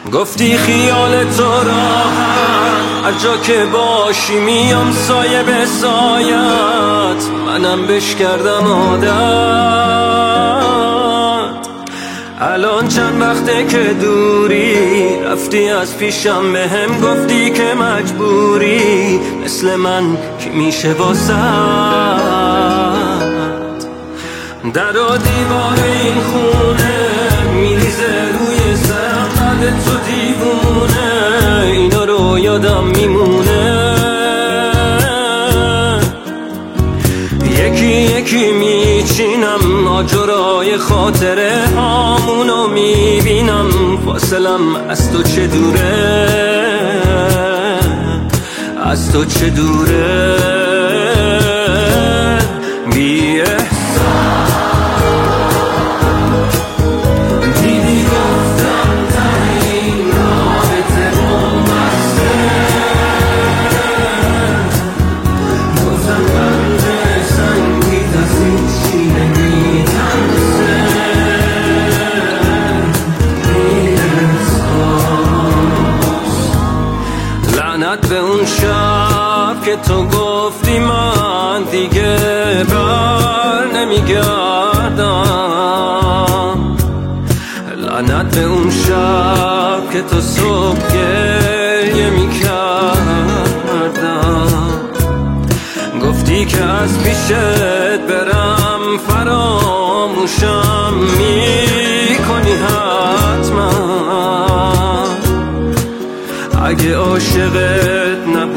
گفتی خیال تو راحت هر جا که باشی میام سایه به سایت، منم بش کردم عادت. الان چند وقته که دوری، رفتی از پیشم بهم گفتی که مجبوری، مثل من کی میشه واسط. در و دیوار این خونه میریزه روی سرم بعد تو دیوونه، اینا رو یادم میمونه. یکی یکی میچینم آجرای خاطره هامونو میبینم، فاصلم از تو چه دوره، از تو چه دوره. بی احساس دیدی گفتم تنین رابطه بامسته، گفتم بند سنگیت از این چی نمیترسه. بی احساس لعنت به اون شب که تو گفتی من دیگه بر نمیگردم، لعنت به اون شب که تو صبح گریه میکردم. گفتی که از پیشت برم فراموشم میکنی حتما، اگه عاشقت